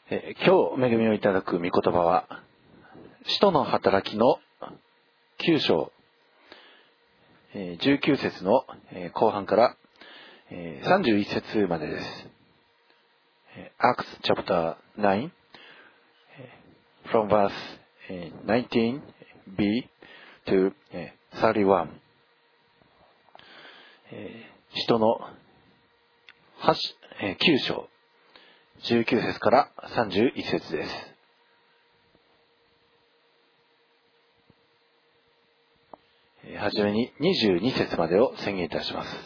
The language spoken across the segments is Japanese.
今日恵みをいただく御言葉は使徒の働きの9章19節の後半から31節までです。Acts chapter 9 from verse 19b to 31、使徒の9章19節から31節です。はじめに22節までを宣言いたします。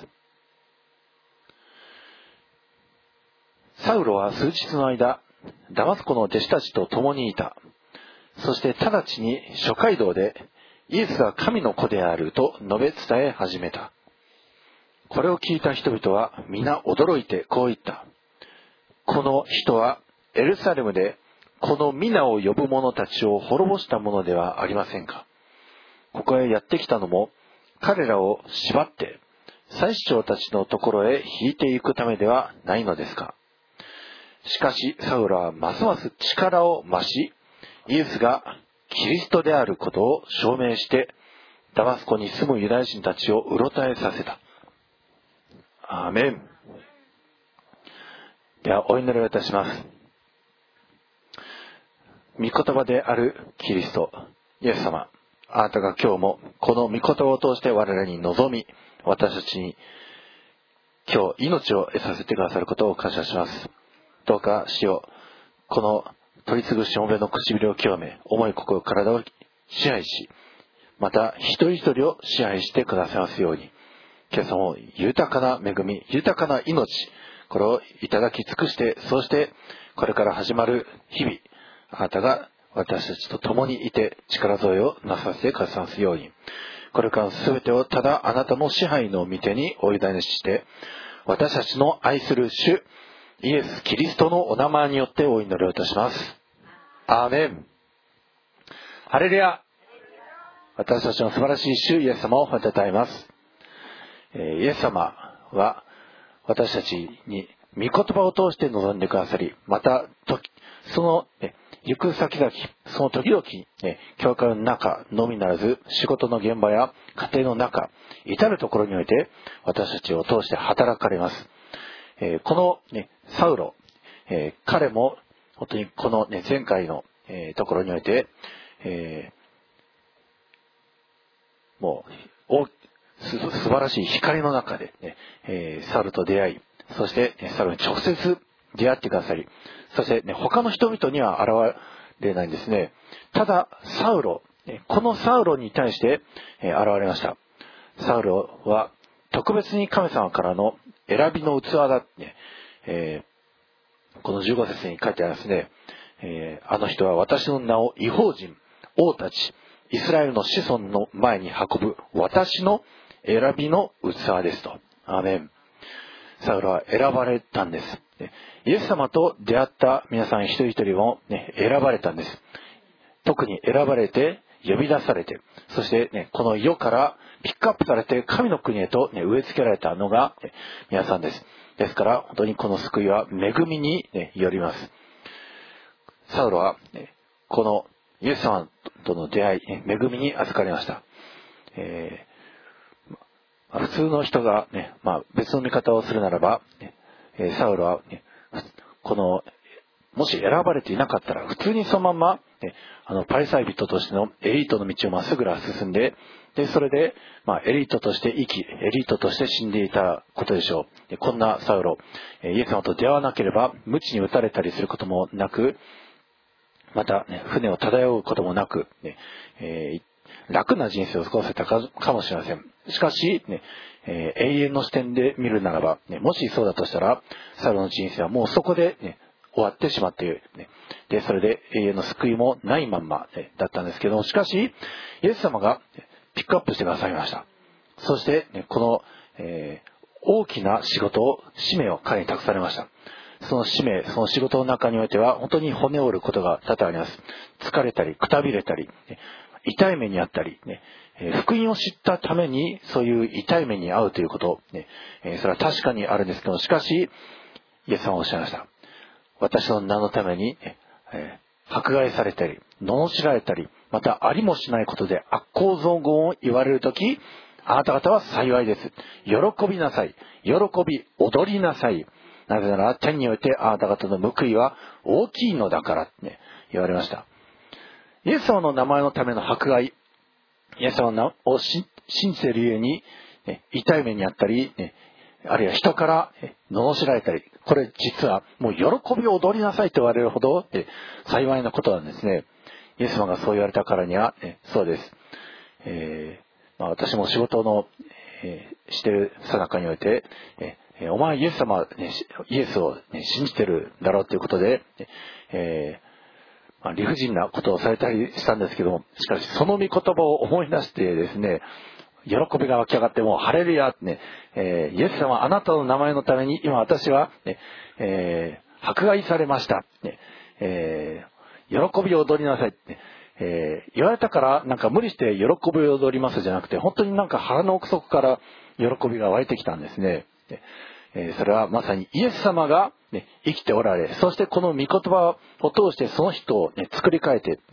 サウロは数日の間、ダマスコの弟子たちと共にいた。そして直ちに諸街道でイエスが神の子であると述べ伝え始めた。これを聞いた人々は皆驚いてこう言った。この人はエルサレムでこの皆を呼ぶ者たちを滅ぼしたものではありませんか。ここへやってきたのも彼らを縛って祭司長たちのところへ引いていくためではないのですか。しかしサウロはますます力を増し、イエスがキリストであることを証明してダマスコに住むユダヤ人たちをうろたえさせた。アーメン。ではお祈りをいたします。御言葉であるキリストイエス様、あなたが今日もこの御言葉を通して我々に望み、私たちに今日命を得させてくださることを感謝します。どうか主よ、この取り次ぐしもべの唇を清め、思い心体を支配し、また一人一人を支配してくださいますように、今朝も豊かな恵み、豊かな命、これをいただき尽くして、そしてこれから始まる日々、あなたが私たちと共にいて力添えをなさせてくださいますように、これからのすべてをただあなたの支配の御手にお委ねして、私たちの愛する主イエス・キリストのお名前によってお祈りをいたします。アーメン。ハレルヤ。私たちの素晴らしい主イエス様を褒めたえます。イエス様は私たちに御言葉を通して望んでくださり、またその行く先々、その時々、教会の中のみならず仕事の現場や家庭の中、至るところにおいて私たちを通して働かれます。この、サウロ、彼も本当にこの、前回の、ところにおいて、もう素晴らしい光の中で、サウロと出会い、そして、サウロに直接出会ってくださり、そして、他の人々には現れないんですね。ただサウロ、このサウロに対して、現れました。サウロは特別に神様からの選びの器だって、この15節に書いてありますね。あの人は私の名を異邦人、王たち、イスラエルの子孫の前に運ぶ私の選びの器ですと。アーメン。サウロは選ばれたんです。イエス様と出会った皆さん一人一人も、選ばれたんです。特に選ばれて呼び出されて、そして、この世からピックアップされて神の国へと、植え付けられたのが、皆さんです。ですから本当にこの救いは恵みに、よります。サウロは、このイエス様との出会い、恵みに預かりました。普通の人が、別の見方をするならば、サウロは、このもし選ばれていなかったら普通にそのまま、パリサイ人としてのエリートの道をまっすぐ進んで、それで、エリートとして生き、エリートとして死んでいたことでしょう。こんなサウロ、イエス様と出会わなければ鞭に打たれたりすることもなく、また、船を漂うこともなく、楽な人生を過ごせたかもしれません。しかし、永遠の視点で見るならば、もしそうだとしたらサウロの人生はもうそこで、終わってしまっている、でそれで永遠の救いもないまんま、だったんですけども、しかしイエス様がピックアップしてくださいました。そして、この、大きな使命を彼に託されました。その使命、その仕事の中においては本当に骨を折ることが多々あります。疲れたりくたびれたり、痛い目にあったり、福音を知ったためにそういう痛い目に遭うということ、それは確かにあるんですけど、しかしイエス様はおっしゃいました。 私の名のために、迫害されたり、罵られたり、またありもしないことで悪行増言を言われるとき、あなた方は幸いです。喜びなさい。喜び、踊りなさい。なぜなら天においてあなた方の報いは大きいのだから、言われました。イエス様の名前のための迫害、イエス様を信じているゆえに、痛い目にあったり、あるいは人から罵られたり、これ実はもう喜びを踊りなさいと言われるほど幸いなことなんですね。イエス様がそう言われたからには、そうです。私も仕事の、している最中において、お前イエス様、イエスを、信じてるだろうということで、理不尽なことをされたりしたんですけども、しかしその御言葉を思い出してですね、喜びが湧き上がって、もうハレルヤってね、イエス様あなたの名前のために今私は、迫害されました、喜びを踊りなさいって、言われたからなんか無理して喜びを踊りますじゃなくて、本当になんか腹の奥底から喜びが湧いてきたんですね。それはまさにイエス様が、生きておられ、そしてこの御言葉を通してその人を、作り変えて、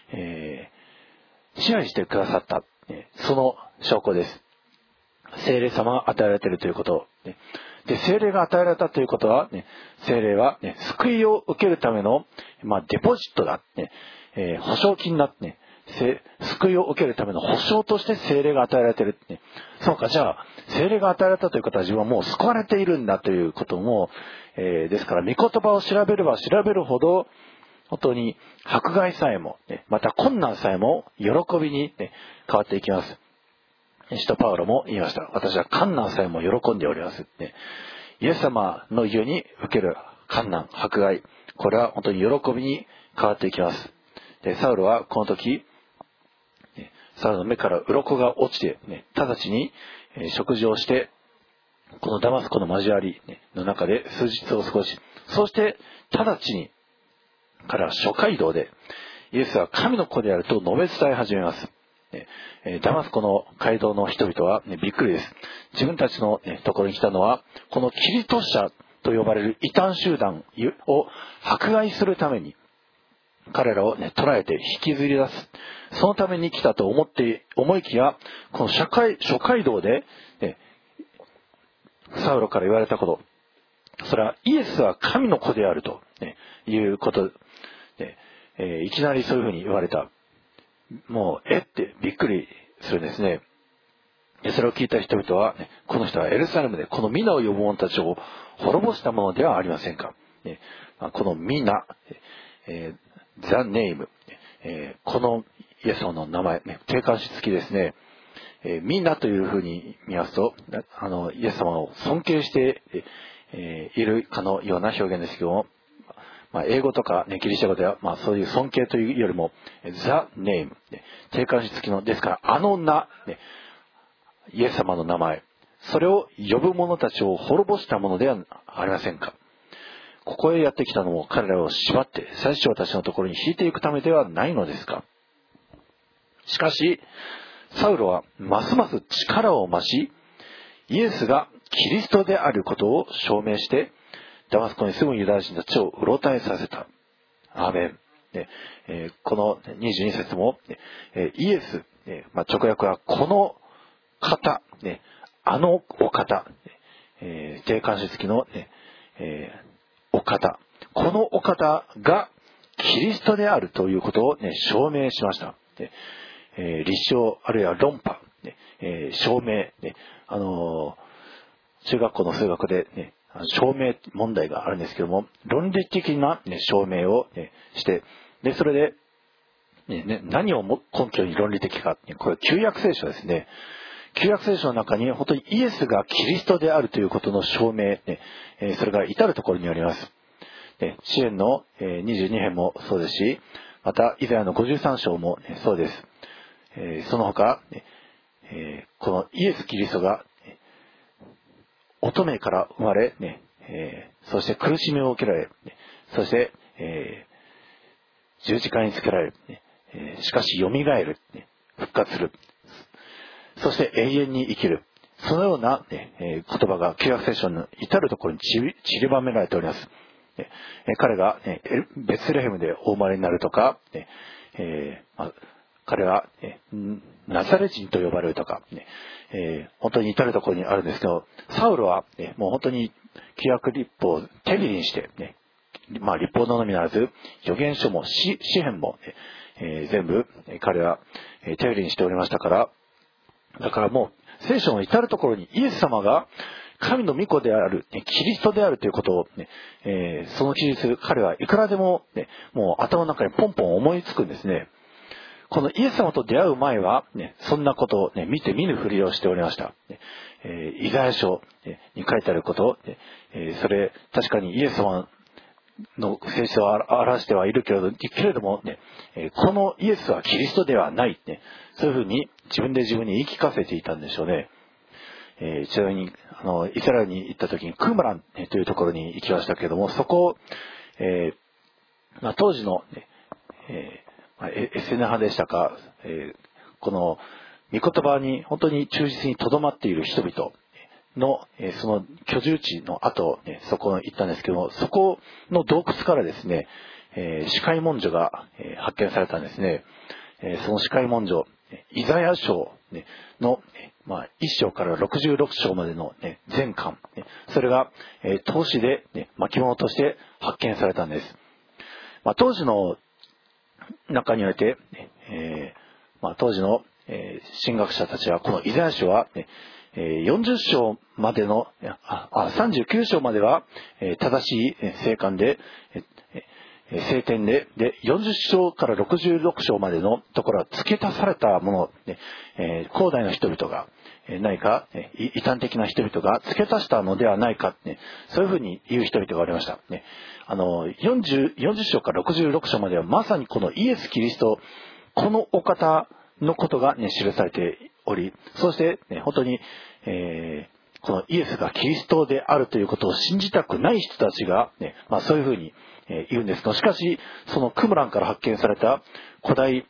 支配してくださった、その証拠です。聖霊様が与えられているということ。で、聖霊が与えられたということは、聖霊は、救いを受けるための、デポジットだ、保証金だって、救いを受けるための保証として聖霊が与えられている、そうか、じゃあ聖霊が与えられたということは自分はもう救われているんだということも、ですから御言葉を調べれば調べるほど本当に迫害さえも、また困難さえも喜びに、変わっていきます。使徒パウロも言いました。私は困難さえも喜んでおります。イエス様の家に受ける困難、迫害、これは本当に喜びに変わっていきます。で、サウルはこの時、サウルの目から鱗が落ちて、直ちに食事をして、このダマスコの交わりの中で数日を過ごし、そして直ちに彼は諸街道でイエスは神の子であると述べ伝え始めます。ダマスコの街道の人々は、びっくりです。自分たちの、ところに来たのはこのキリト者と呼ばれる異端集団を迫害するために彼らを、捕らえて引きずり出す、そのために来たと思いきや、この諸街道で、サウロから言われたこと、それはイエスは神の子であると、いうことで、いきなりそういうふうに言われた。もうってびっくりするんですね。それを聞いた人々は、この人はエルサレムでこの皆を呼ぶ者たちを滅ぼしたものではありませんか。この皆、The name、このイエス様の名前、定冠詞付きですね。みんなというふうに見ますと、イエス様を尊敬しているかのような表現ですけども、英語とか、ギリシャ語では、そういう尊敬というよりも The name、定冠詞付きの、ですから名、イエス様の名前、それを呼ぶ者たちを滅ぼしたものではありませんか。ここへやってきたのも彼らを縛って祭司長たちのところに引いていくためではないのですか。しかしサウロはますます力を増し、イエスがキリストであることを証明してダマスコに住むユダヤ人たちをうろたえさせた。アーメン。この22節もイエス、直訳はこの方、あのお方、定冠詞付きの、お方、このお方がキリストであるということを、証明しました。立証あるいは論破、証明、中学校の数学で、証明問題があるんですけども、論理的な、証明を、して、でそれで、何を根拠に論理的か、これ旧約聖書ですね。旧約聖書の中に本当にイエスがキリストであるということの証明、それが至るところにあります。詩篇の22編もそうですし、またイザヤの53章もそうです。その他、このイエス・キリストが乙女から生まれ、そして苦しみを受けられ、そして、十字架につけられる、しかしよみがえる、復活する、そして永遠に生きる、そのような、言葉が旧約聖書の至るところに散りばめられております。 彼がベツレヘムでお生まれになるとか、彼はナザレ人と呼ばれるとか、本当に至るところにあるんですけど、サウルはもう本当に旧約立法を手切りにして、立法のみならず預言書も詩篇も、全部彼は手売りにしておりましたから、だからもう聖書の至るところにイエス様が神の御子である、キリストであるということを、その記述彼はいくらでも、もう頭の中にポンポン思いつくんですね。このイエス様と出会う前は、そんなことを、見て見ぬふりをしておりました。イザヤ書に書いてあること、それ確かにイエス様の性質を表してはいるけれども、このイエスはキリストではない、そういうふうに自分で自分に言い聞かせていたんでしょうね。ちなみにイスラエルに行った時にクムランというところに行きましたけれども、そこを、当時の、エセネ派でしたか、この御言葉に本当に忠実にとどまっている人々の、その居住地の後、そこに行ったんですけども、そこの洞窟からですね、司会文書が、発見されたんですね。その司会文書、イザヤ書の、1章から66章までの、全巻、それが、通しで、巻物として発見されたんです。当時の中において、当時の、神学者たちはこのイザヤ書は、40章までの39章までは正しい聖典で40章から66章までのところは付け足されたもの、古代の人々が何か異端的な人々が付け足したのではないか、そういうふうに言う人々がおりました。40章から66章まではまさにこのイエス・キリスト、このお方のことが、記されており、そして、本当に、このイエスがキリストであるということを信じたくない人たちが、そういうふうに、言うんですが、しかしそのクムランから発見された古代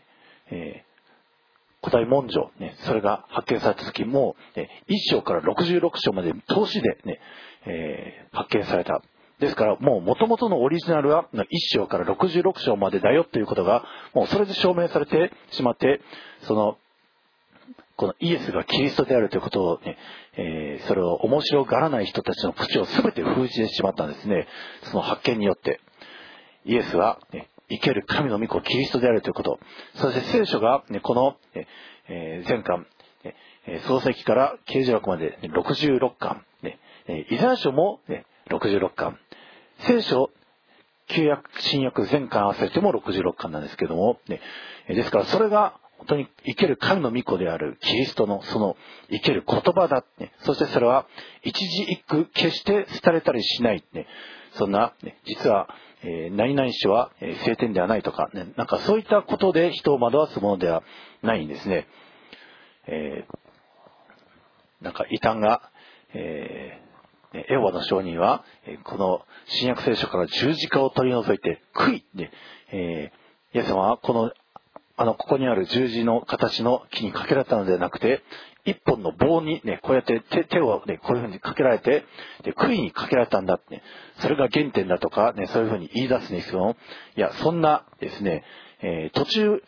文書、それが発見された時も、1章から66章まで通しで、発見された。ですからもう元々のオリジナルは1章から66章までだよということがもうそれで証明されてしまって、このイエスがキリストであるということを、それを面白がらない人たちの口を全て封じてしまったんですね。その発見によってイエスは、生ける神の御子キリストであるということ、そして聖書が、この、全巻、創世記から啓示録まで66巻、イザヤ書も、66巻、聖書旧約新約全巻合わせても66巻なんですけども、ですからそれが本当に生ける神の御子であるキリストのその生ける言葉だ、そしてそれは一字一句決して廃れたりしない、そんな、実は、何々書は聖典ではないとか、なんかそういったことで人を惑わすものではないんですね。なんか異端が、エホバの証人はこの新約聖書から十字架を取り除いて杭で、イエス様はここにある十字の形の木にかけられたのではなくて、一本の棒にこうやって手をこういうふうにかけられて、杭にかけられたんだって、それが原点だとかそういうふうに言い出すんですけども、いやそんなですね、途中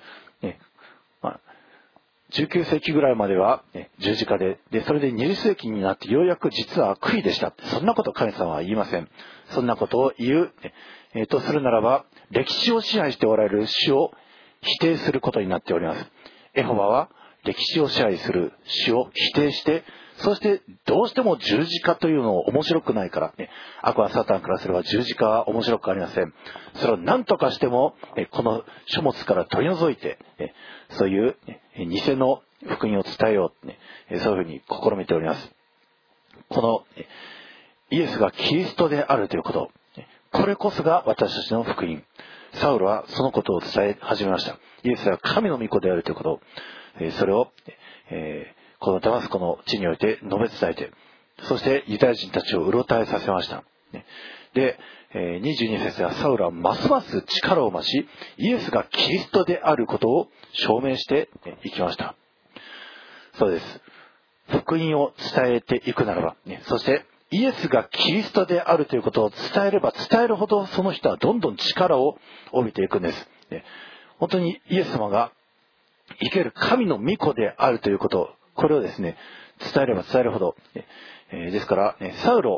19世紀ぐらいまでは、十字架で、それで20世紀になってようやく実は杭でした。そんなこと神様は言いません。そんなことを言う、とするならば、歴史を支配しておられる主を否定することになっております。エホバは歴史を支配する主を否定して、そしてどうしても十字架というのを面白くないから、悪はサタンからすれば十字架は面白くありません。それを何とかしてもこの書物から取り除いて、そういう偽の福音を伝えよう、そういうふうに試みております。このイエスがキリストであるということ、これこそが私たちの福音。サウルはそのことを伝え始めました。イエスは神の御子であるということ、それを、このダマスコの地において述べ伝えて、そしてユダヤ人たちをうろたえさせました。で、22節はサウルはますます力を増し、イエスがキリストであることを証明していきました。そうです。福音を伝えていくならば、そしてイエスがキリストであるということを伝えれば伝えるほど、その人はどんどん力を帯びていくんです。本当にイエス様が生ける神の御子であるということ、これをですね、伝えれば伝えるほど、ですから、サウロ、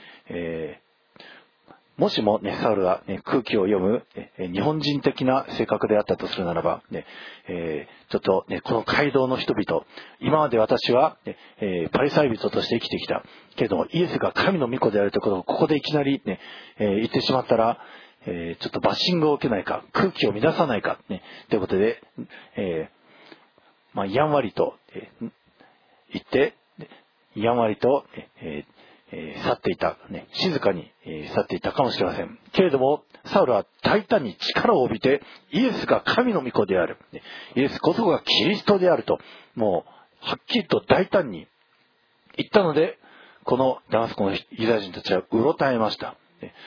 もしもね、サウルが、空気を読む、日本人的な性格であったとするならば、ちょっと、この街道の人々、今まで私は、パリサイ人として生きてきたけれども、イエスが神の御子であるということをここでいきなり、言ってしまったら、ちょっとバッシングを受けないか、空気を乱さないか、ということで、やんわりと、言って、やんわりと、去っていた、静かに去っていたかもしれません。けれども、サウルは大胆に力を帯びて、イエスが神の御子である。イエスこそがキリストであると、もう、はっきりと大胆に言ったので、このダマスコのユダヤ人たちはうろたえました。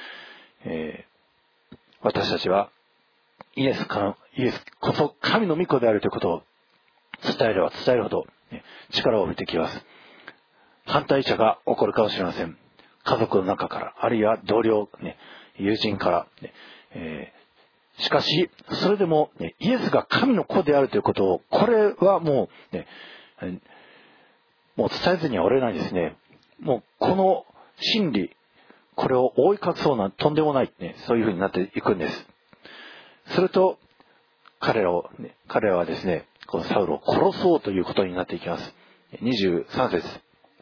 私たちは、イエスこそ神の御子であるということを伝えれば伝えるほど、力を帯びてきます。反対者が起こるかもしれません。家族の中から、あるいは同僚、友人から。しかし、それでも、イエスが神の子であるということを、これはもう伝えずにはおれないですね。もうこの真理、これを覆い隠そうなとんでもない、そういうふうになっていくんです。すると、彼らはですね、このサウルを殺そうということになっていきます。23節。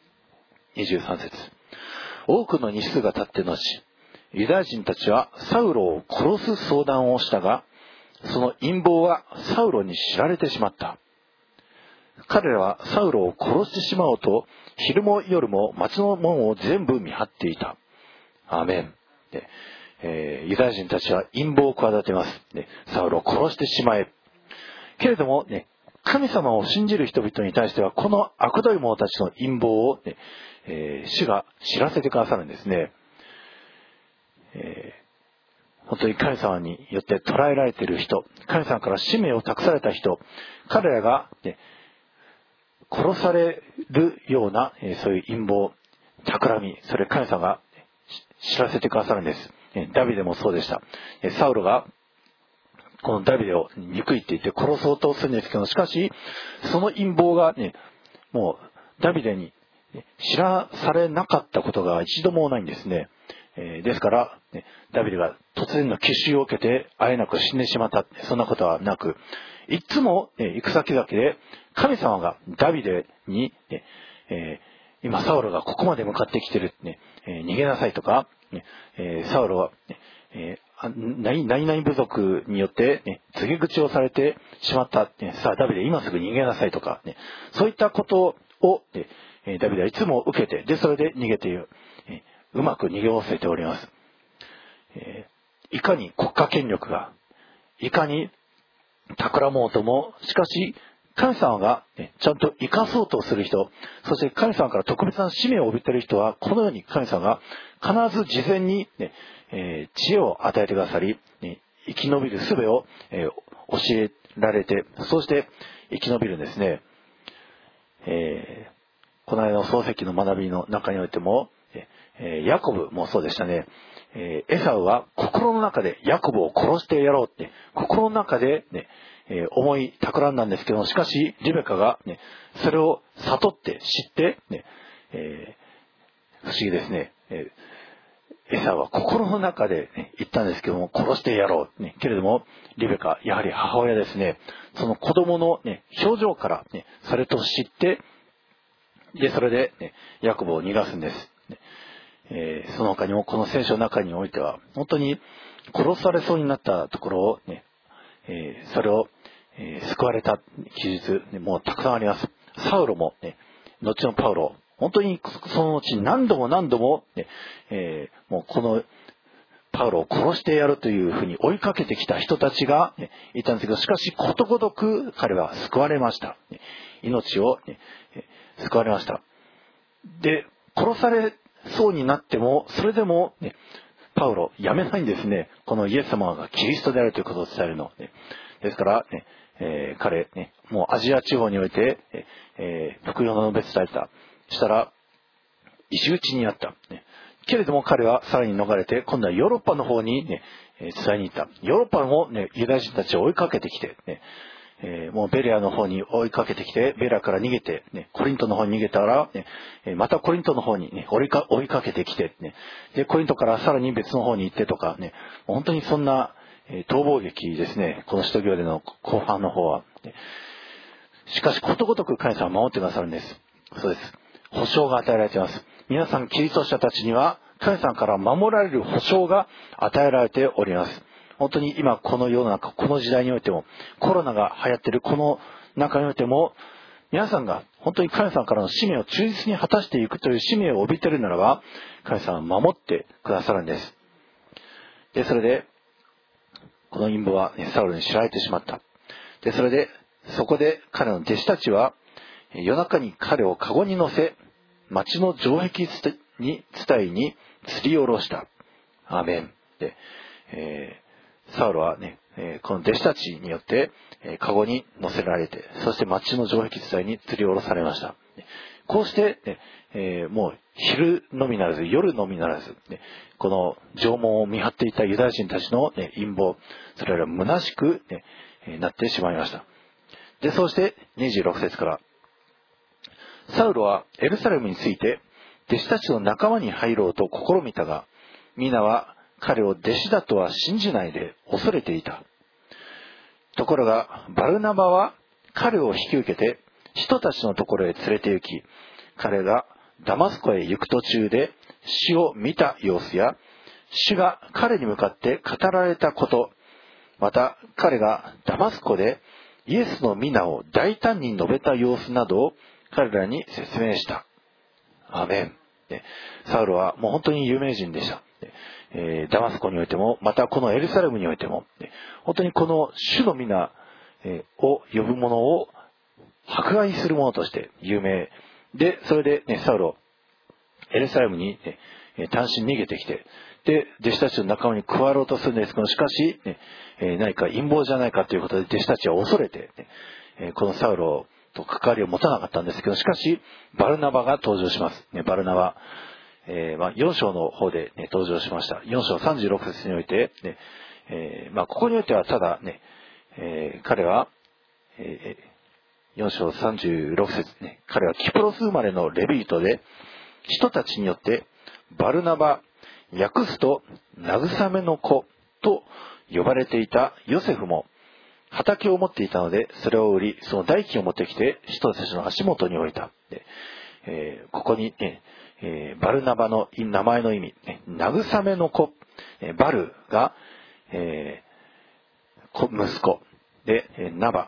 多くの日数が経って後、ユダヤ人たちはサウロを殺す相談をしたが、その陰謀はサウロに知られてしまった。彼らはサウロを殺してしまおうと、昼も夜も町の門を全部見張っていた。アーメン。ユダヤ人たちは陰謀を企てます。サウロを殺してしまえ。けれども、神様を信じる人々に対しては、この悪どい者たちの陰謀を、主が知らせてくださるんですね。本当に神様によって捉えられている人、神様から使命を託された人、彼らが、殺されるような、そういう陰謀、企み、それ神様が知らせてくださるんです。ダビデもそうでした。サウロがこのダビデを憎いって言って殺そうとするんですけど、しかしその陰謀がもうダビデに知らされなかったことが一度もないんですね。ですから、ダビデが突然の奇襲を受けてあえなく死んでしまった、そんなことはなく、いつも行く先々で神様がダビデに、今サウロがここまで向かってきてる、逃げなさいとか、サウロは、何々部族によって、告げ口をされてしまった、さあダビデ今すぐ逃げなさいとか、そういったことを、ダビデはいつも受けて、でそれで逃げている、うまく逃げおせております。いかに国家権力が、いかに企もうとも、しかし神様が、ちゃんと生かそうとする人、そして神様から特別な使命を帯びている人は、このように神様が必ず事前に、知恵を与えてくださり、生き延びる術を、教えられて、そして生き延びるんですね。この間の漱石の学びの中においても、ヤコブもそうでしたね。エサウは心の中でヤコブを殺してやろうって、心の中で、思い企んだんですけども、しかしリベカが、それを悟って知って、不思議ですね。エサウは心の中で、言ったんですけども、殺してやろう、けれどもリベカ、やはり母親ですね、その子供の、表情から、それと知って、でそれで、ヤコブを逃がすんです。その他にもこの聖書の中においては本当に殺されそうになったところを、それを、救われた記述、もうたくさんあります。サウロも、後のパウロ、本当にその後何度も、もうこのパウロを殺してやるというふうに追いかけてきた人たちが、いたんですけど、しかしことごとく彼は救われました。命を、救われました。で殺されそうになっても、それでも、パウロやめないんですね。このイエス様がキリストであるということを伝えるの。ですから、彼、もうアジア地方において、福音の述べ伝えた。したら、 石打ちにあった。けれども彼はさらに逃れて、今度はヨーロッパの方にね、伝えに行った。ヨーロッパもね、ユダヤ人たちを追いかけてきて、ね、もうベレアの方に追いかけてきて、ベレアから逃げて、ね、コリントの方に逃げたら、ね、またコリントの方に、ね、追いかけてきて、ね、で、コリントからさらに別の方に行ってとか、ね、本当にそんな、逃亡劇ですね、この使徒行伝の後半の方は。ね、しかし、ことごとく神様は守ってくださるんです。そうです。保証が与えられています。皆さん、キリスト者たちには、神様から守られる保証が与えられております。本当に今この世の中、この時代においても、コロナが流行っているこの中においても、皆さんが本当に神様からの使命を忠実に果たしていくという使命を帯びているならば、神様は守ってくださるんです。で、それで、この陰謀は、サウルに知られてしまった。で、それで、そこで彼の弟子たちは、夜中に彼を籠に乗せ、町の城壁伝いに吊り下ろした。アーメン。で、サウルはね、この弟子たちによって、籠に乗せられて、そして町の城壁伝いに吊り下ろされました。こうして、ね、もう昼のみならず、夜のみならず、ね、この城門を見張っていたユダヤ人たちの、ね、陰謀、それら虚しく、ね、なってしまいました。で、そうして26節から、サウルはエルサレムについて、弟子たちの仲間に入ろうと試みたが、皆は彼を弟子だとは信じないで恐れていた。ところが、バルナバは彼を引き受けて、人たちのところへ連れて行き、彼がダマスコへ行く途中で死を見た様子や、主が彼に向かって語られたこと、また彼がダマスコでイエスの皆を大胆に述べた様子などを彼らに説明した。アーメン。サウルはもう本当に有名人でした。ダマスコにおいても、またこのエルサレムにおいても、本当にこの主の皆を呼ぶ者を迫害する者として有名で、それで、ね、サウルをエルサレムに、単身逃げてきて、で、弟子たちの仲間に加わろうとするんですけど、しかし、何か陰謀じゃないかということで弟子たちは恐れて、このサウルと関わりを持たなかったんですけど、しかし、バルナバが登場します。バルナバ。4章の方で、登場しました。4章36節において、ここにおいてはただね、彼は、4章36節ね、彼はキプロス生まれのレビートで、人たちによって、バルナバ、訳すと、慰めの子と呼ばれていたヨセフも、畑を持っていたので、それを売り、その代金を持ってきて、人たちの足元に置いた。ここに、バルナバの名前の意味、慰めの子、バルが、息子で、ナバ、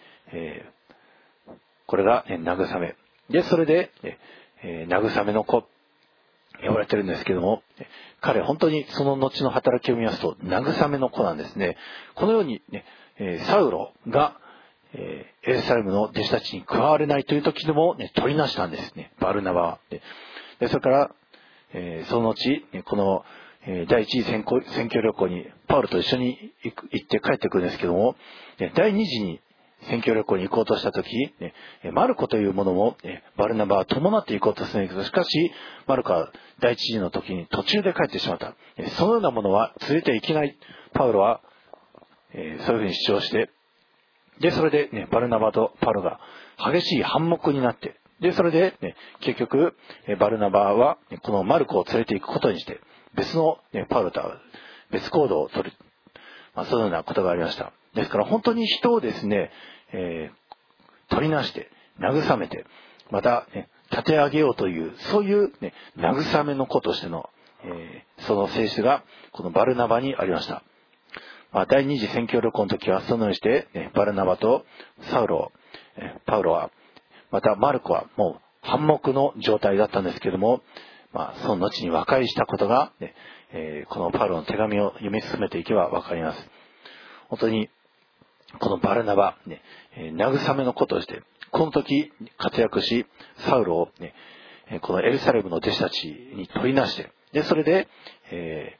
これが、慰め。で、それで、慰めの子、呼ばれてるんですけども、彼本当にその後の働きを見ますと、慰めの子なんですね。このように、ね、サウロが、エルサレムの弟子たちに加われないという時でも、取りなしたんですね、バルナバは。でそれから、その後、この、第一次宣教旅行にパウロと一緒に行って帰ってくるんですけども、第二次に宣教旅行に行こうとした時、マルコというものもバルナバは伴って行こうとするんですけど、しかしマルコは第一次の時に途中で帰ってしまった。そのようなものは連れて行けない。パウロはそういうふうに主張して、でそれで、バルナバとパウロが激しい反目になって、でそれで、結局バルナバはこのマルコを連れて行くことにして、別の、パウロとは別行動を取る、そのようなことがありました。ですから本当に人をですね、取りなして慰めて、また、立て上げようという、そういう、慰めの子としての、その性質がこのバルナバにありました。第二次宣教旅行の時はそのようにして、バルナバとサウロ、パウロは、またマルコはもう反目の状態だったんですけども、その後に和解したことが、このパウロの手紙を読み進めていけばわかります。本当にこのバルナバ、慰めの子としてこの時活躍し、サウロを、このエルサレムの弟子たちに取りなして、でそれで、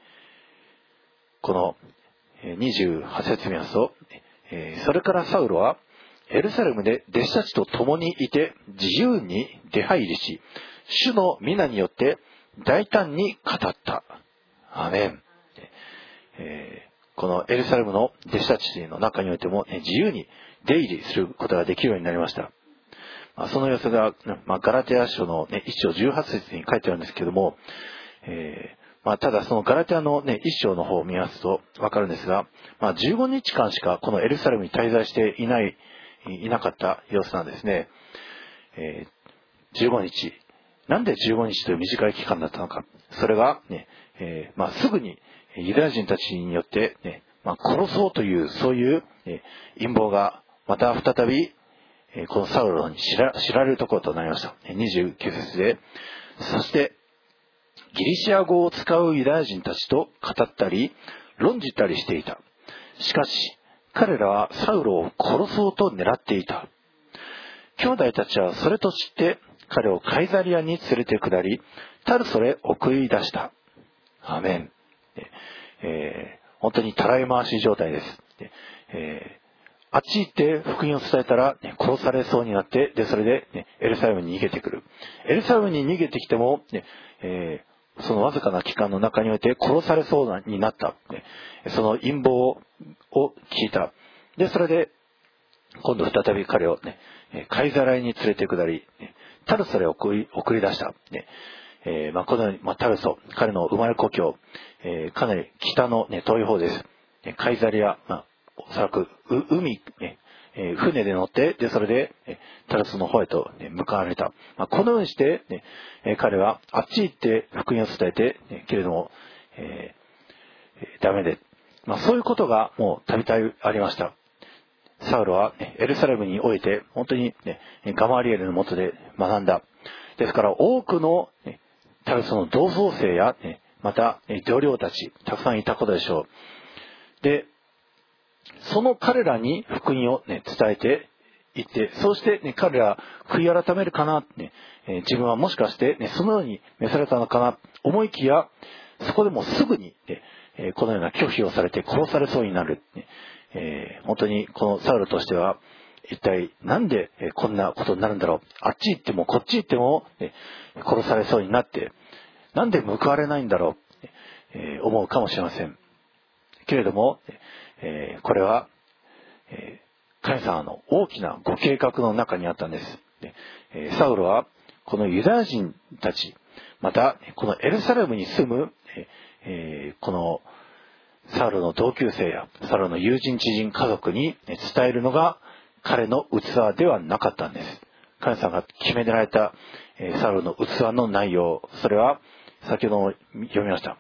この28節見ますと、それからサウロはエルサレムで弟子たちと共にいて自由に出入りし、主の皆によって大胆に語った。アーメン。このエルサレムの弟子たちの中においても、自由に出入りすることができるようになりました。その様子が、ガラテヤ書の、1章18節に書いてあるんですけども、ただそのガラテヤの、1章の方を見ますとわかるんですが、15日間しかこのエルサレムに滞在していなかった様子なんですね。15日。なんで15日という短い期間だったのか。それが、すぐにユダヤ人たちによって、殺そうというそういう、陰謀がまた再び、このサウロに知られるところとなりました。29節で、そしてギリシア語を使うユダヤ人たちと語ったり論じたりしていた。しかし彼らはサウロを殺そうと狙っていた。兄弟たちはそれと知って彼をカイザリアに連れて下り、タルソへ送り出した。アーメン。本当にたらい回し状態です。あっち行って福音を伝えたら、殺されそうになって、それで、エルサレムに逃げてくる。エルサレムに逃げてきても、そのわずかな期間の中において殺されそうになった。その陰謀を聞いた。で、それで、今度再び彼を、カイザライに連れて下り、タルソへ送り出した。このように、タルソ、彼の生まれ故郷、かなり北の、遠い方です。カイザリア、おそらく海、船で乗って、それでタルソの方へと向かわれた。このようにして、彼はあっち行って福音を伝えて、けれども、ダメで、そういうことがもうたびたびありました。サウロはエルサレムにおいて本当にガマリエルの下で学んだ。ですから多くのタルソの同窓生やまた同僚たちたくさんいたことでしょう。で、その彼らに福音を伝えていって、そうして彼ら悔い改めるかな、自分はもしかしてそのように召されたのかな思いきや、そこでもすぐにこのような拒否をされて殺されそうになる。本当にこのサウルとしては一体なんでこんなことになるんだろう。あっち行ってもこっち行っても殺されそうになって、なんで報われないんだろう、思うかもしれません。けれども、これは神様の大きなご計画の中にあったんです。サウルはこのユダヤ人たち、またこのエルサレムに住むこのサウルの同級生やサウルの友人知人家族に伝えるのが彼の器ではなかったんです。神様が決められたサウルの器の内容、それは先ほども読みました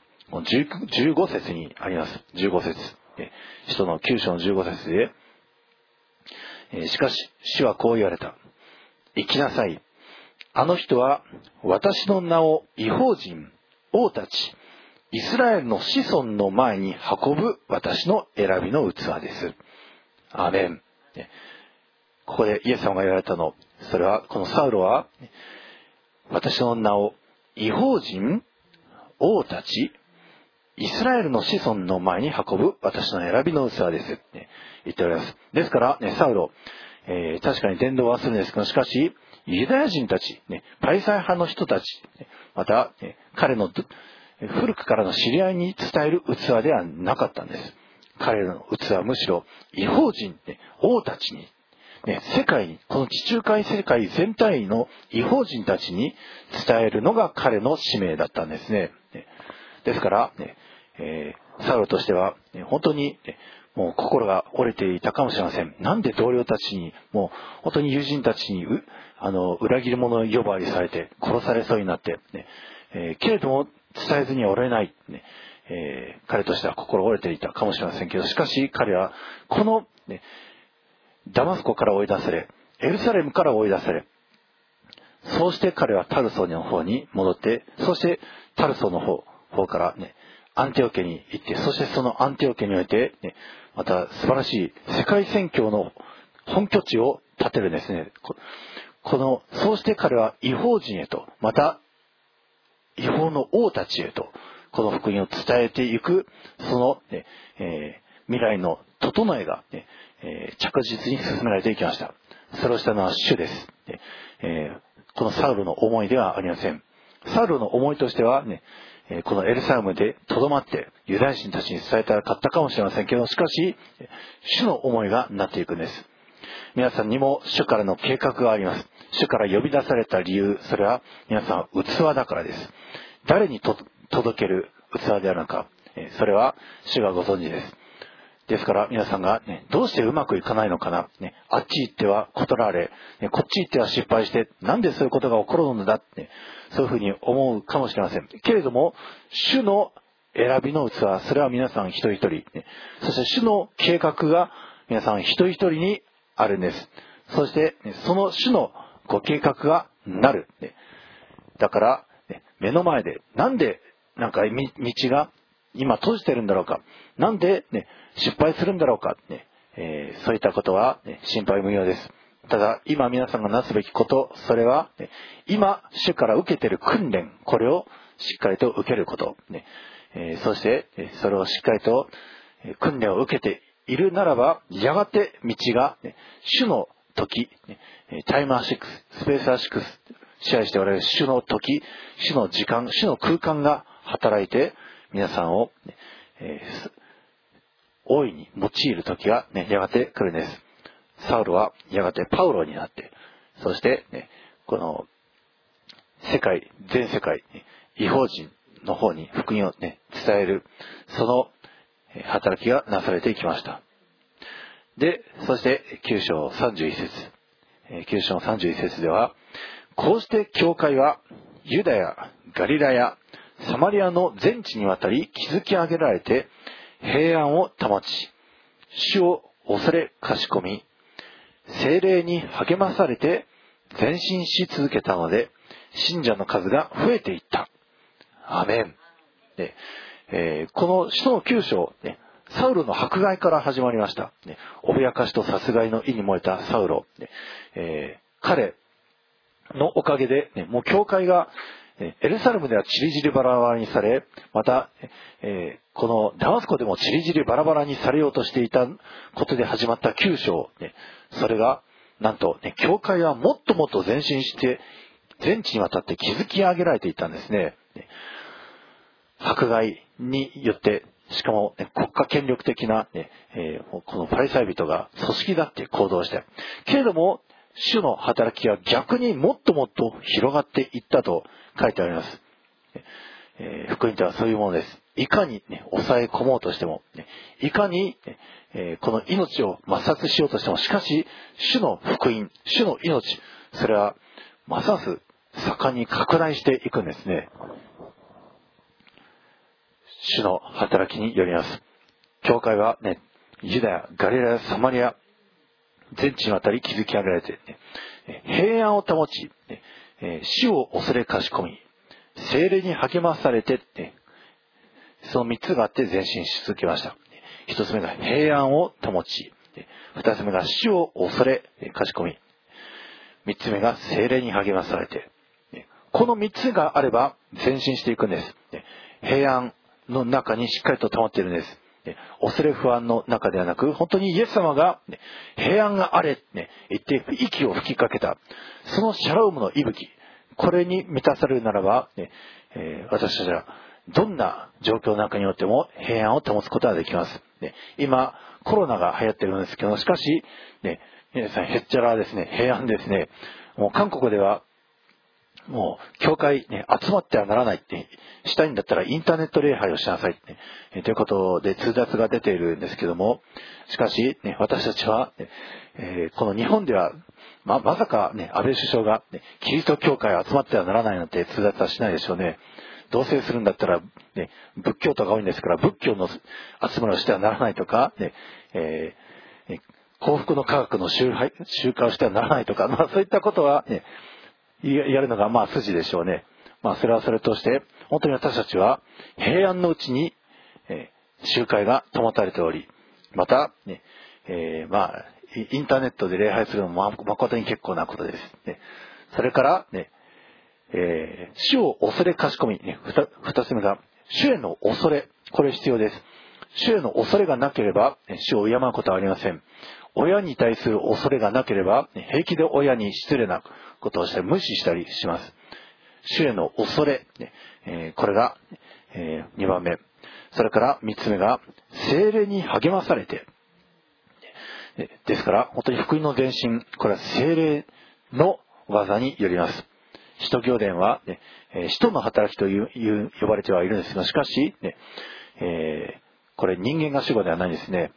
15節にあります。15節、使徒の9章の15節で、しかし主はこう言われた。行きなさい。あの人は私の名を異邦人、王たち、イスラエルの子孫の前に運ぶ私の選びの器です。アーメン。ここでイエス様が言われたの、それはこのサウロは私の名を異邦人、王たち、イスラエルの子孫の前に運ぶ私の選びの器です。言っております。ですから、サウロ、確かに伝道はするんですけど、しかし、ユダヤ人たち、パリサイ派の人たち、また、彼の古くからの知り合いに伝える器ではなかったんです。彼らの器はむしろ、異邦人、王たちに、世界に、この地中海世界全体の異邦人たちに伝えるのが彼の使命だったんですね。ですから、サウロとしては、本当に、もう心が折れていたかもしれません。なんで同僚たちに、もう本当に友人たちに裏切り者を呼ばわりされて殺されそうになって、けれども伝えずにはおれない、彼としては心折れていたかもしれませんけど、しかし彼はこの、ダマスコから追い出され、エルサレムから追い出され、そうして彼はタルソの方に戻って、そしてタルソの方からアンティオケに行って、そしてそのアンティオケにおいて、また素晴らしい世界宣教の本拠地を建てるんですね。そうして彼は異邦人へと、また異邦の王たちへと、この福音を伝えていく、その、未来の整えが、 着実に進められていきました。それをしたのは主です。このサウルの思いではありません。サウルの思いとしてはね、このエルサレムでとどまってユダヤ人たちに伝えたら勝ったかもしれませんけど、しかし主の思いがなっていくんです。皆さんにも主からの計画があります。主から呼び出された理由、それは皆さん器だからです。誰に届ける器であるのか、それは主がご存知です。ですから皆さんが、どうしてうまくいかないのかな、あっち行っては断られ、こっち行っては失敗して、なんでそういうことが起こるのだって、そういうふうに思うかもしれません。けれども、主の選びの器、それは皆さん一人一人、そして主の計画が皆さん一人一人にあるんです。そして、その主のご計画がなる。だから、目の前で、なんで、道が今閉じてるんだろうか。なんで、失敗するんだろうか。そういったことは、心配無用です。ただ、今皆さんがなすべきこと、それは、今、主から受けている訓練、これをしっかりと受けること。そして、それをしっかりと訓練を受けているならば、やがて道が、主の時、タイムアシックス、スペースアシックス、支配しておられる主の時、主の時間、主の空間が働いて、皆さんを、大いに用いる時が、やがて来るんです。サウルはやがてパウロになって、そして、この全世界、異邦人の方に福音を、伝える、その働きがなされていきました。で、そして9章31節。9章31節では、こうして教会はユダヤ、ガリラヤ、サマリアの全地にわたり築き上げられて平安を保ち、主を恐れかしこみ、聖霊に励まされて前進し続けたので、信者の数が増えていった。アーメン。この使徒の9章、サウルの迫害から始まりました。脅かしと殺害の意に燃えたサウロ。彼のおかげで、もう教会がエルサレムではチリジリバラバラにされ、また、このダマスコでもチリジリバラバラにされようとしていたことで始まった9章、それがなんと、教会はもっともっと前進して全地にわたって築き上げられていたんですね。迫害によって、しかも、国家権力的な、このパリサイ人が組織だって行動して、けれども主の働きは逆にもっともっと広がっていったと書いてあります。福音とはそういうものです。いかに、抑え込もうとしても、いかに、この命を抹殺しようとしても、しかし主の福音、主の命、それはますます盛んに拡大していくんですね。主の働きによります。教会はユダヤ、ガリラヤ、サマリア、全地にわたり築き上げられて、平安を保ち、主を恐れかしこみ、聖霊に励まされて、その3つがあって前進し続けました。1つ目が平安を保ち、2つ目が主を恐れかしこみ、3つ目が聖霊に励まされて、この3つがあれば前進していくんです。平安の中にしっかりと保っているんです。恐れ不安の中ではなく、本当にイエス様が平安があれ言って息を吹きかけた、そのシャロームの息吹、これに満たされるならば、私たちはどんな状況の中におっても平安を保つことができます。今コロナが流行ってるんですけど、しかし皆さんへっちゃらですね、平安ですね。もう韓国ではもう教会集まってはならないってしたいんだったらインターネット礼拝をしなさいってということで通達が出ているんですけども、しかし私たちはこの日本ではまさか安倍首相がキリスト教会集まってはならないなんて通達はしないでしょうね。同棲するんだったら仏教徒が多いんですから、仏教の集まりをしてはならないとか幸福の科学の集会をしてはならないとか、そういったことはやるのが筋でしょうね。それはそれとして、本当に私たちは平安のうちに、集会が保たれており、また、インターネットで礼拝するのも誠に結構なことです。それから、主を恐れかしこみ、二つ目が主への恐れ、これ必要です。 主への恐れがなければ主を敬うことはありません。親に対する恐れがなければ平気で親に失礼なことをして無視したりします。主への恐れ、これが2番目。それから3つ目が聖霊に励まされて、ですから本当に福音の前進、これは聖霊の技によります。使徒行伝は、使徒の働きと呼ばれてはいるんですが、しかし、これ人間が主語ではないんですね。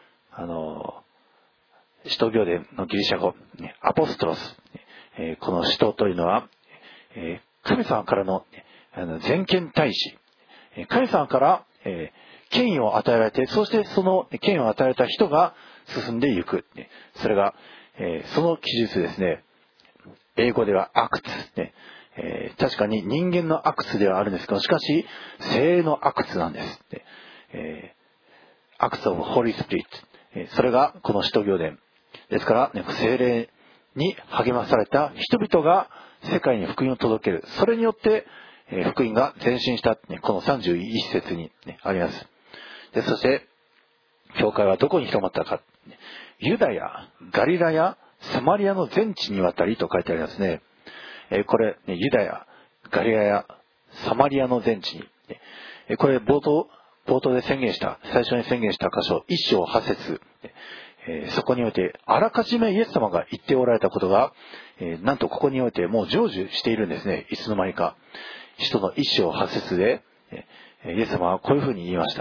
使徒行伝のギリシャ語、アポストロス、この使徒というのは、神様からの全権大使、神様から権威を与えられて、そしてその権威を与えられた人が進んでいく。それが、その記述ですね。英語ではアクツ、確かに人間のアクツではあるんですけど、しかし聖霊のアクツなんです。アクツオブホリースピリット、それがこの使徒行伝ですから、聖霊に励まされた人々が世界に福音を届ける。それによって福音が前進した、この31節にあります。で、そして教会はどこに広まったか。ユダヤ、ガリラヤ、サマリアの全地にわたりと書いてありますね。これ、ユダヤ、ガリラヤ、サマリアの全地に。これ冒頭で最初に宣言した箇所、1章8節。そこにおいて、あらかじめイエス様が言っておられたことが、なんとここにおいてもう成就しているんですね。いつの間にか。使徒の1章8節で、イエス様はこういうふうに言いました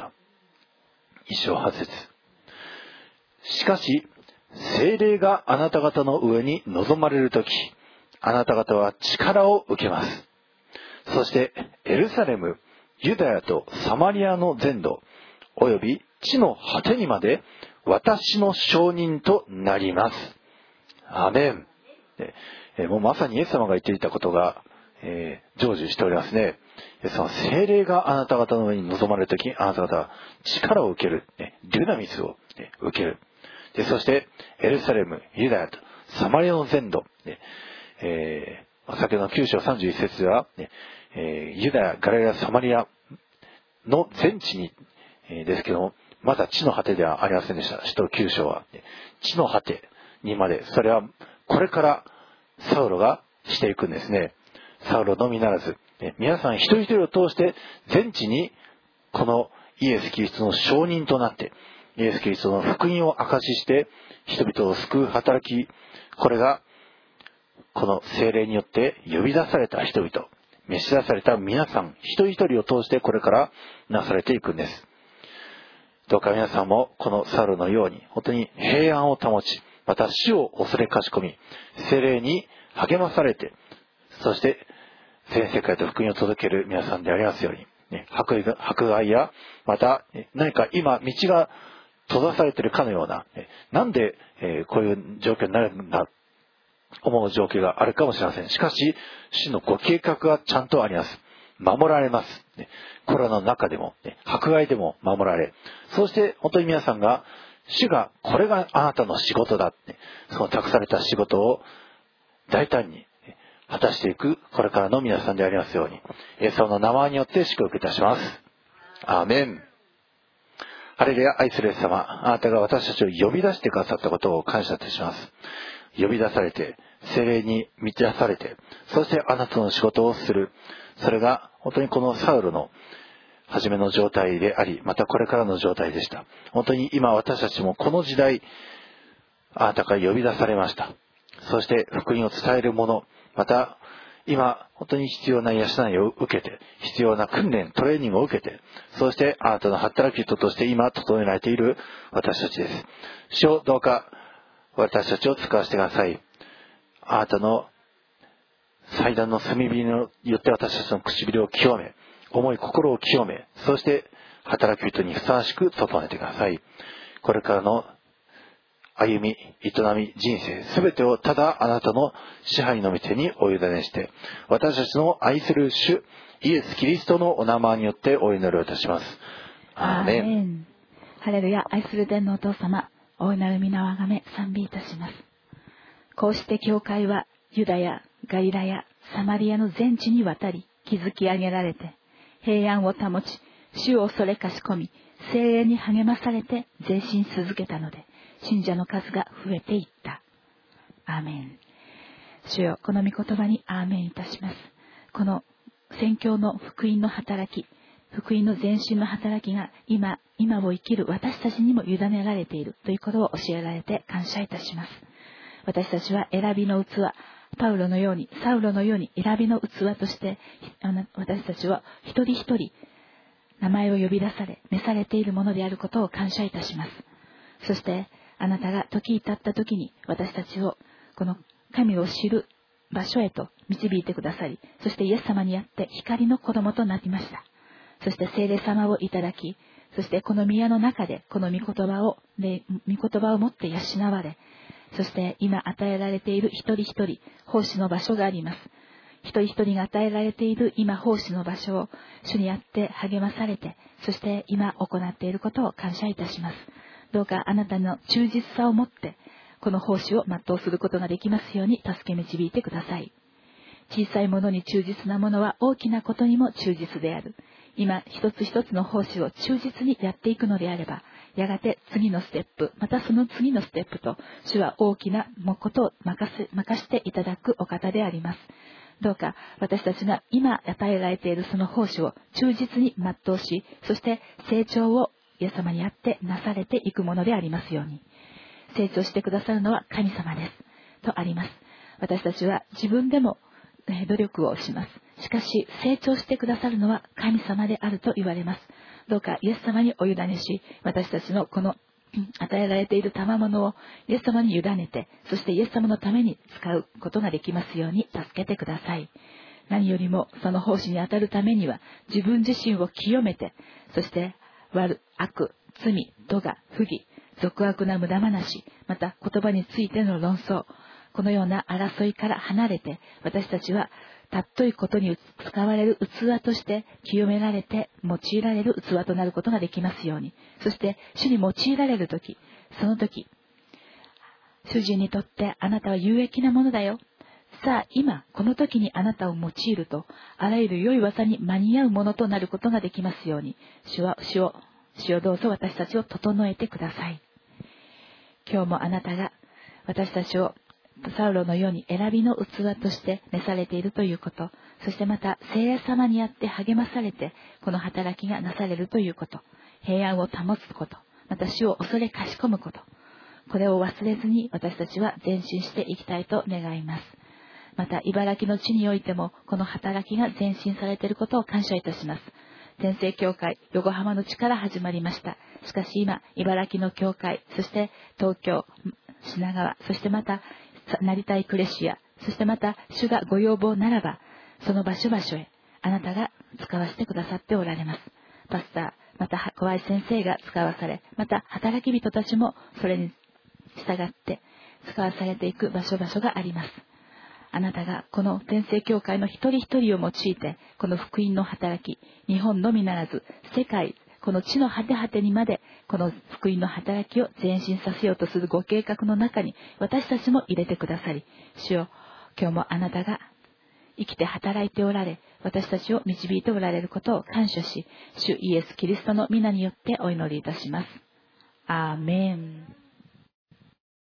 。1章8節。しかし、聖霊があなた方の上に臨まれるとき、あなた方は力を受けます。そして、エルサレム、ユダヤとサマリアの全土、および地の果てにまで私の証人となります。アメン。もうまさにイエス様が言っていたことが、成就しておりますね。イエス様は聖霊があなた方の上に臨まれるとき、あなた方は力を受ける、デュナミスを受ける。で、そして、エルサレム、ユダヤとサマリアの全土、先ほどの9章31節では、ユダヤ、ガリラヤ、サマリアの全地に、ですけども、まだ地の果てではありませんでした。使徒9章は、地の果てにまで、それはこれからサウロがしていくんですね。サウロのみならず、皆さん一人一人を通して全地にこのイエス・キリストの証人となって、イエス・キリストの福音を証しして人々を救う働き、これがこの聖霊によって呼び出された人々、召し出された皆さん一人一人を通してこれからなされていくんです。どうか皆さんもこのサウロのように本当に平安を保ち、また死を恐れかしこみ、聖霊に励まされて、そして全世界と福音を届ける皆さんでありますように、迫害やまた何か今道が閉ざされているかのような、なんでこういう状況になるんだ思う状況があるかもしれません。しかし主のご計画がちゃんとあります。守られます。コロナの中でも迫害でも守られ、そして本当に皆さんが主がこれがあなたの仕事だ、その託された仕事を大胆に果たしていくこれからの皆さんでありますように、イエス様の名前によって祝福いたします。アーメン。ハレルヤ。愛するイエス様、あなたが私たちを呼び出してくださったことを感謝いたします。呼び出されて、聖霊に満たされて、そしてあなたの仕事をする。それが本当にこのサウルの初めの状態であり、またこれからの状態でした。本当に今私たちもこの時代、あなたから呼び出されました。そして福音を伝える者、また今本当に必要な養いを受けて、必要な訓練、トレーニングを受けて、そしてあなたの働き人として今整えられている私たちです。主をどうか私たちを使わせてください。あなたの祭壇の炭火によって私たちの唇を清め、思い心を清め、そして働き人にふさわしく整えてください。これからの歩み、営み、人生、すべてをただあなたの支配の御手にお委ねして、私たちの愛する主イエス・キリストのお名前によってお祈りをいたします。アーメン。 ハレルヤ。愛する天のお父様、大いなる皆をあがめ賛美いたします。こうして教会はユダヤ、ガリラヤ、サマリアの全地にわたり築き上げられて、平安を保ち、主を恐れかしこみ、 聖霊に励まされて前進し続けたので、信者の数が増えていった。アーメン。主よ、この御言葉にアーメンいたします。この宣教の福音の働き、福音の前進の働きが今を生きる私たちにも委ねられているということを教えられて感謝いたします。私たちは選びの器、パウロのように、サウロのように選びの器として、私たちは一人一人名前を呼び出され、召されているものであることを感謝いたします。そしてあなたが時至った時に私たちをこの神を知る場所へと導いてくださり、そしてイエス様にあって光の子供となりました。そして聖霊様をいただき、そしてこの宮の中でこの御言葉を持って養われ、そして今与えられている一人一人奉仕の場所があります。一人一人が与えられている今奉仕の場所を主にあって励まされて、そして今行っていることを感謝いたします。どうかあなたの忠実さを持ってこの奉仕を全うすることができますように助け導いてください。小さいものに忠実なものは大きなことにも忠実である。今一つ一つの奉仕を忠実にやっていくのであれば、やがて次のステップ、またその次のステップと、主は大きなことを任していただくお方であります。どうか私たちが今与えられているその奉仕を忠実に全うし、そして成長をイエス様にあってなされていくものでありますように。成長してくださるのは神様ですとあります。私たちは自分でも努力をします。しかし成長してくださるのは神様であると言われます。どうかイエス様にお委ねし、私たちのこの与えられている賜物をイエス様に委ねて、そしてイエス様のために使うことができますように助けてください。何よりもその奉仕に当たるためには自分自身を清めて、そして悪、悪、罪、咎、不義、俗悪な無駄話、また言葉についての論争、このような争いから離れて、私たちは尊いことに使われる器として清められて用いられる器となることができますように。そして主に用いられるとき、そのとき、主人にとってあなたは有益なものだよ。さあ今この時にあなたを用いると、あらゆる良い技に間に合うものとなることができますように。主をどうぞ私たちを整えてください。今日もあなたが私たちをサウロのように選びの器として召されているということ、そしてまた聖霊様にあって励まされてこの働きがなされるということ、平安を保つこと、また主を恐れかしこむこと、これを忘れずに私たちは前進していきたいと願います。また茨城の地においてもこの働きが前進されていることを感謝いたします。天聖教会横浜の地から始まりました。しかし今茨城の教会、そして東京、品川、そしてまた成田エクレシア、そしてまた主がご要望ならばその場所場所へあなたが使わせてくださっておられます。パスター、また小愛先生が使わされ、また働き人たちもそれに従って使わされていく場所場所があります。あなたがこの天聖教会の一人一人を用いてこの福音の働き、日本のみならず世界、この地の果て果てにまでこの福音の働きを前進させようとするご計画の中に私たちも入れてくださり、主よ、今日もあなたが生きて働いておられ、私たちを導いておられることを感謝し、主イエス・キリストの皆によってお祈りいたします。アーメン。